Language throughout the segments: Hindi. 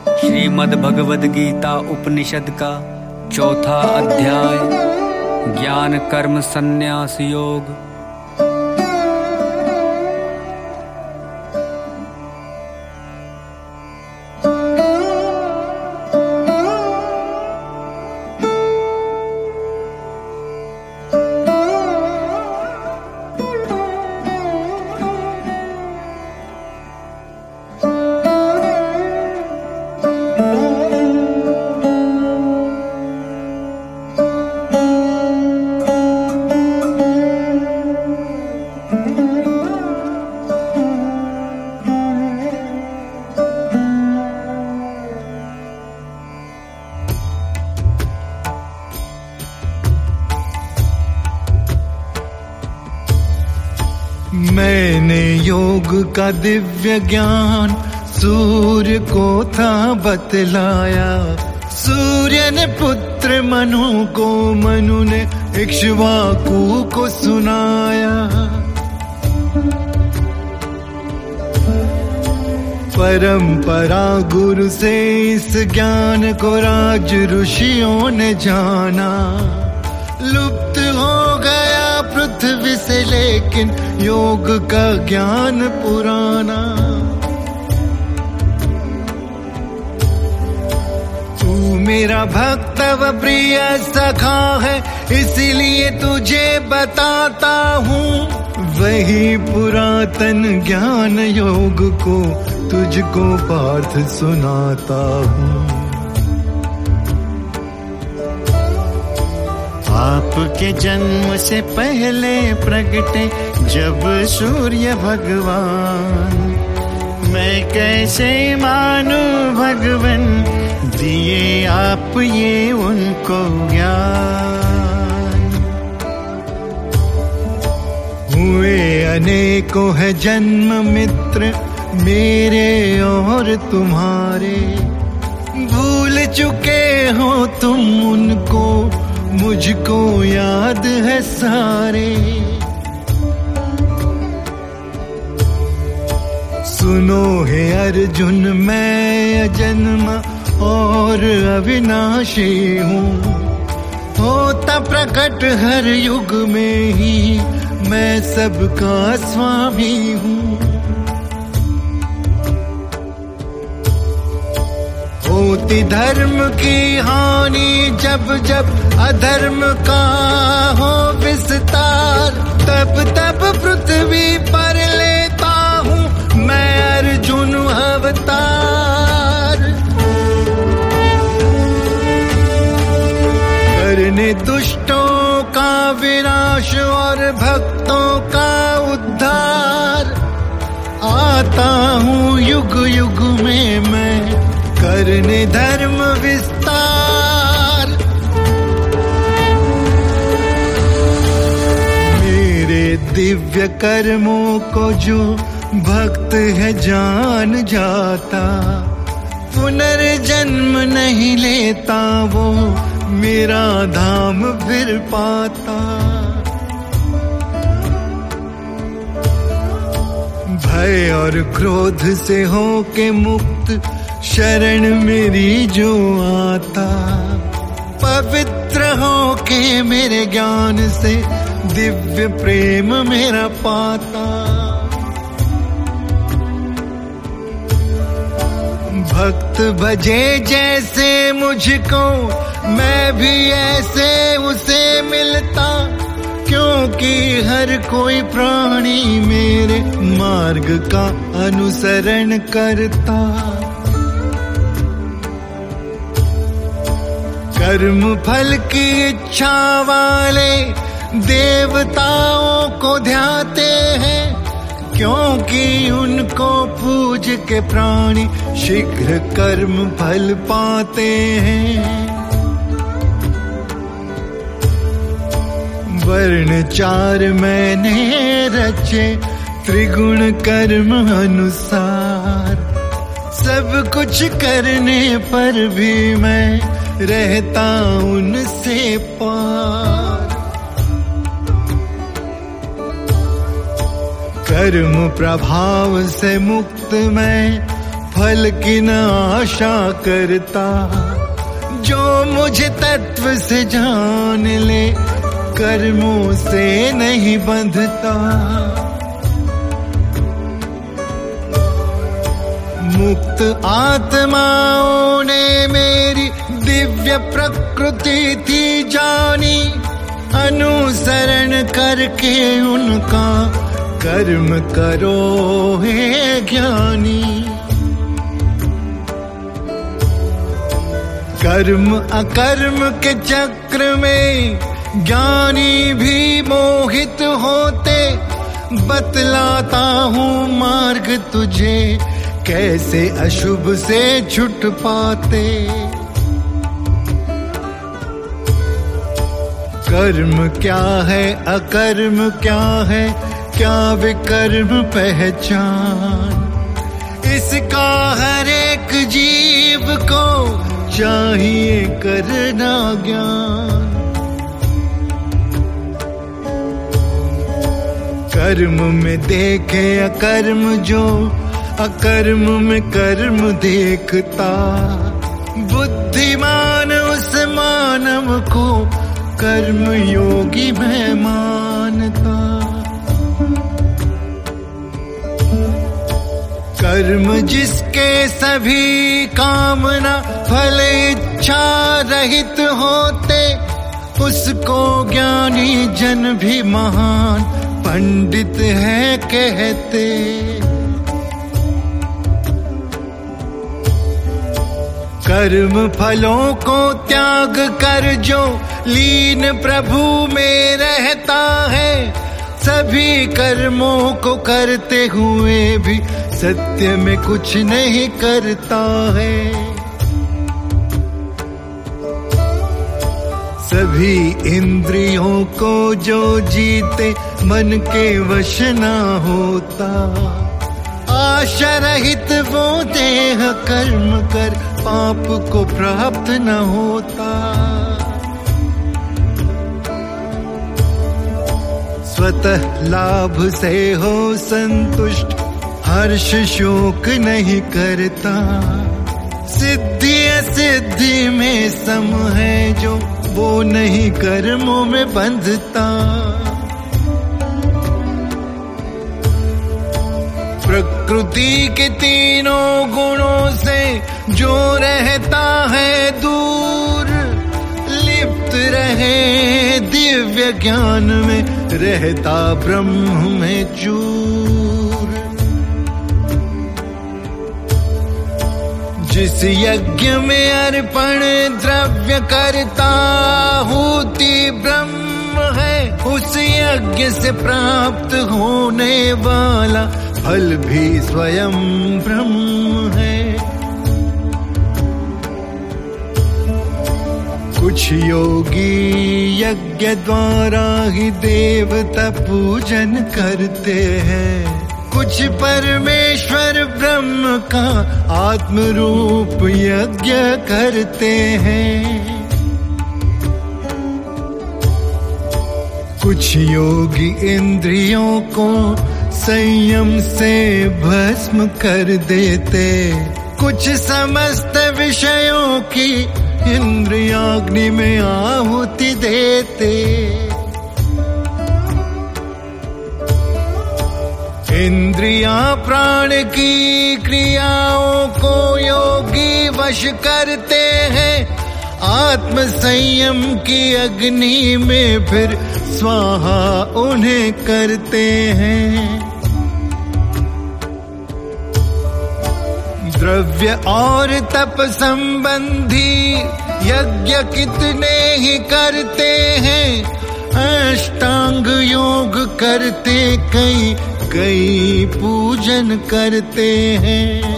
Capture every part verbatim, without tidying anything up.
श्रीमद् भगवद गीता उपनिषद का चौथा अध्याय ज्ञान कर्म संन्यास योग। मैंने योग का दिव्य ज्ञान सूर्य को था बतलाया। सूर्य ने पुत्र मनु को, मनु ने इक्ष्वाकु को सुनाया। परंपरा गुरु से इस ज्ञान को राज ऋषियों ने जाना। लुप्त हो गया पृथ्वी से लेकिन योग का ज्ञान पुराना। तू मेरा भक्त व प्रिय सखा है, इसीलिए तुझे बताता हूँ। वही पुरातन ज्ञान योग को तुझको पार्थ सुनाता हूँ। आपके जन्म से पहले प्रगटे जब सूर्य भगवान, मैं कैसे मानूं भगवन, दिए आप ये उनको ज्ञान। हुए अनेकों है जन्म मित्र मेरे और तुम्हारे। भूल चुके हो तुम उनको, मुझको याद है सारे। सुनो हे अर्जुन, मैं अजन्मा और अविनाशी हूँ। होता प्रकट हर युग में ही मैं सबका स्वामी हूँ। होती धर्म की हानि जब जब अधर्म का हो विस्तार, तब तब पृथ्वी पर लेता हूँ मैं अर्जुन अवतार। करने दुष्टों का विनाश और भक्तों का उद्धार, आता हूँ युग युग में मैं करने धर्म विस्तार। मेरे दिव्य कर्मों को जो भक्त है जान जाता, पुनर्जन्म नहीं लेता वो मेरा धाम फिर पाता। भय और क्रोध से होके मुक्त शरण मेरी जो आता, पवित्र होके मेरे ज्ञान से दिव्य प्रेम मेरा पाता। भक्त भजे जैसे मुझको, मैं भी ऐसे उसे मिलता। क्योंकि हर कोई प्राणी मेरे मार्ग का अनुसरण करता। कर्म फल की इच्छा वाले देवताओं को ध्याते हैं, क्योंकि उनको पूज के प्राणी शीघ्र कर्म फल पाते हैं। वर्ण चार मैंने रचे त्रिगुण कर्म अनुसार, सब कुछ करने पर भी मैं रहता उनसे पार। कर्म प्रभाव से मुक्त मैं फल की न आशा करता। जो मुझे तत्व से जान ले, कर्मों से नहीं बंधता। मुक्त आत्माओं ने मेरी दिव्य प्रकृति थी जानी, अनुसरण करके उनका कर्म करो हे ज्ञानी। कर्म अकर्म के चक्र में ज्ञानी भी मोहित होते, बतलाता हूँ मार्ग तुझे, कैसे अशुभ से छुट पाते। कर्म क्या है अकर्म क्या है, क्या विकर्म पहचान। इसका हर एक जीव को चाहिए करना ज्ञान। कर्म में देखे अकर्म जो, अकर्म में कर्म देखता। बुद्धिमान उस मानव को कर्म योगी मैं मानता। कर्म जिसके सभी कामना फल इच्छा रहित होते, उसको ज्ञानी जन भी महान पंडित है कहते। कर्म फलों को त्याग कर जो लीन प्रभु में रहता है, सभी कर्मों को करते हुए भी सत्य में कुछ नहीं करता है। सभी इंद्रियों को जो जीते मन के वश न होता, आशा रहित वो देह कर्म कर पाप को प्राप्त न होता। स्वतः लाभ से हो संतुष्ट, हर्ष शोक नहीं करता। सिद्धि असिद्धि में सम है जो, वो नहीं कर्मों में बंधता। प्रकृति के तीनों गुणों से जो रहता है दूर, लिप्त रहे दिव्य ज्ञान में, रहता ब्रह्म में चूर। जिस यज्ञ में अर्पण द्रव्य करता होती ब्रह्म है, उस यज्ञ से प्राप्त होने वाला फल भी स्वयं ब्रह्म है। कुछ योगी यज्ञ द्वारा ही देवता पूजन करते हैं, कुछ परमेश्वर ब्रह्म का आत्म रूप यज्ञ करते हैं। कुछ योगी इंद्रियों को संयम से भस्म कर देते, कुछ समस्त विषयों की इंद्रियाग्नि में आहुति देते। इंद्रियां प्राण की क्रियाओं को योगी वश करते हैं, आत्म संयम की अग्नि में फिर स्वाहा उन्हें करते हैं। द्रव्य और तप संबंधी यज्ञ कितने ही करते हैं, अष्टांग योग करते कई कई पूजन करते हैं।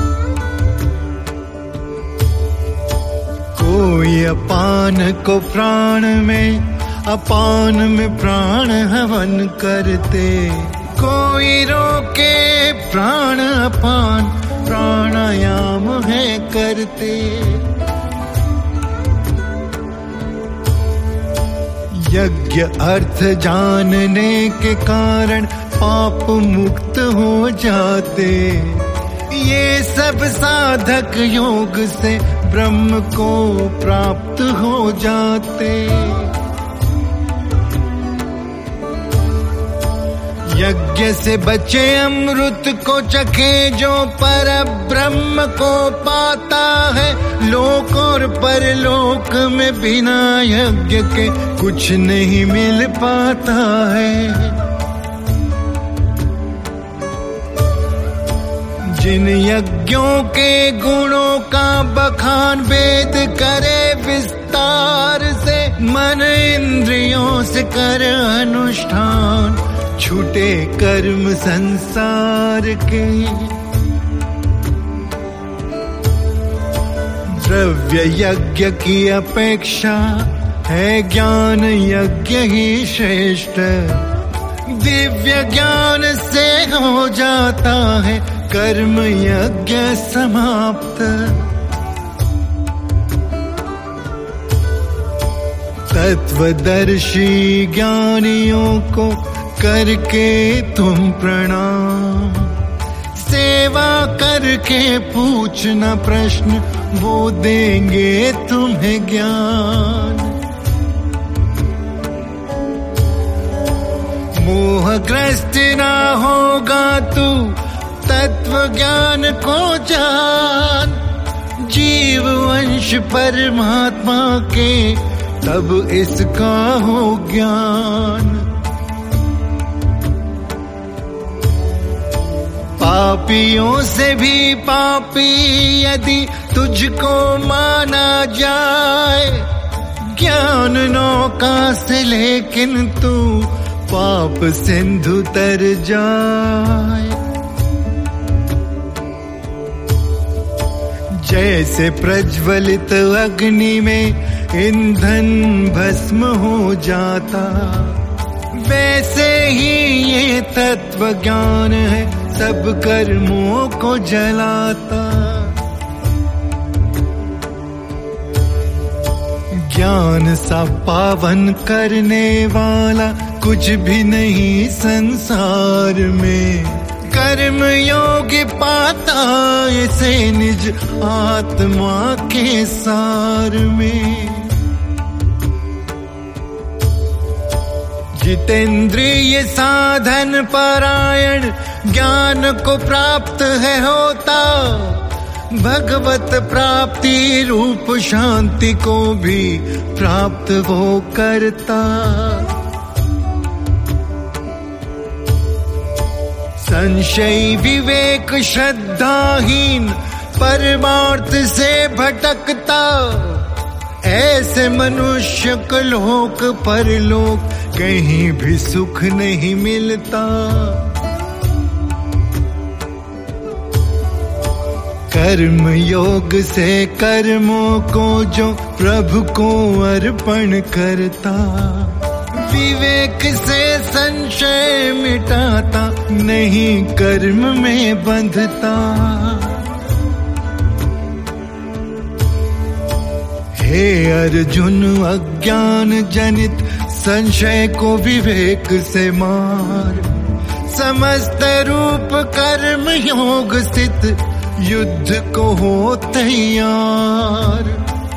कोई अपान को प्राण में, अपान में प्राण हवन करते, कोई रोके प्राण अपान प्राणायाम है करते। यज्ञ अर्थ जानने के कारण पाप मुक्त हो जाते, ये सब साधक योग से ब्रह्म को प्राप्त हो जाते। यज्ञ से बचे अमृत को चखे जो पर ब्रह्म को पाता है। लोक और परलोक में बिना यज्ञ के कुछ नहीं मिल पाता है। जिन यज्ञों के गुणों का बखान वेद करे विस्तार से, मन इंद्रियों से कर अनुष्ठान, छूटे कर्म संसार के। द्रव्य यज्ञ की अपेक्षा है ज्ञान यज्ञ ही श्रेष्ठ। दिव्य ज्ञान से हो जाता है कर्म यज्ञ समाप्त। तत्वदर्शी ज्ञानियों को करके तुम प्रणाम, सेवा करके पूछना प्रश्न, वो देंगे तुम्हें ज्ञान। मोहग्रस्त ना होगा तू तत्व ज्ञान को जान। जीव वंश परमात्मा के तब इसका हो ज्ञान। पापियों से भी पापी यदि तुझको माना जाए, ज्ञान नौका से लेकिन तू पाप सिंधु तर जाए। जैसे प्रज्वलित अग्नि में ईंधन भस्म हो जाता, वैसे ही ये तत्व ज्ञान है सब कर्मों को जलाता। ज्ञान सा पावन करने वाला कुछ भी नहीं संसार में। कर्म योगी पाता इसे निज आत्मा के सार में। जितेंद्रिय साधन परायण ज्ञान को प्राप्त है होता, भगवत प्राप्ति रूप शांति को भी प्राप्त वो करता। संशय विवेक श्रद्धाहीन परमार्थ से भटकता, ऐसे मनुष्य को लोक परलोक कहीं भी सुख नहीं मिलता। कर्म योग से कर्मों को जो प्रभु को अर्पण करता, विवेक से संशय मिटाता, नहीं कर्म में बंधता। हे अर्जुन अज्ञान जनित संशय को विवेक से मार, समस्त रूप कर्म योग स्थित युद्ध को हो तैयार।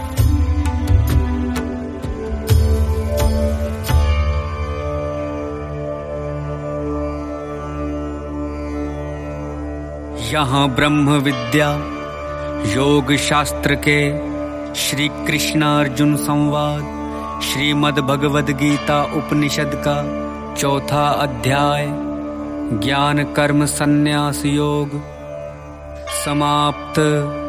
यहाँ ब्रह्म विद्या योग शास्त्र के श्री कृष्ण अर्जुन संवाद श्रीमद् भगवद गीता उपनिषद का चौथा अध्याय ज्ञान कर्म संन्यास योग समाप्त।